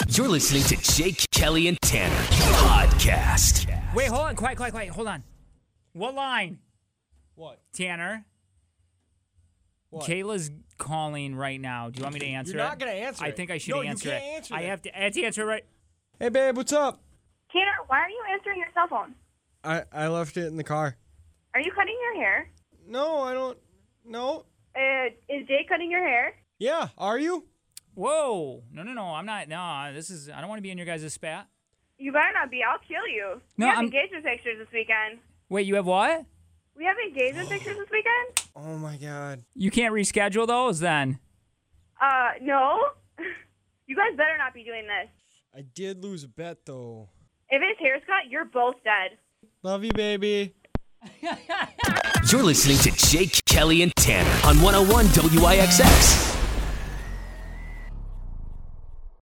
You're listening to Jake, Kelly, and Tanner podcast. Wait, hold on. Quiet. Hold on. What line? What? Tanner? What? Kayla's calling right now. Do you want me to answer You're it? not going to answer it. I think I should answer you it. can't answer I it. have to answer it right. Hey, babe, what's up? Tanner, why are you answering your cell phone? I left it in the car. Are you cutting your hair? No, I don't. No. Is Jake cutting your hair? Yeah, are you? Whoa. No. I'm not. No, I don't want to be in your guys' spat. You better not be. I'll kill you. No, we have I'm- engagement pictures this weekend. Wait, you have what? We have engagement pictures this weekend? Oh, my God. You can't reschedule those then? No. You guys better not be doing this. I did lose a bet, though. If his hair's cut, you're both dead. Love you, baby. You're listening to Jake, Kelly, and Tanner on 101 WIXX.